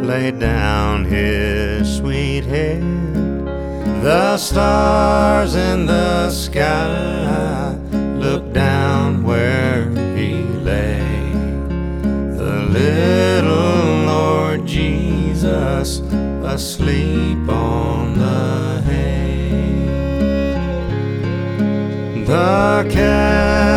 laid down his sweet head. The stars in the sky looked down where he lay. The little Lord Jesus asleep on the hay. The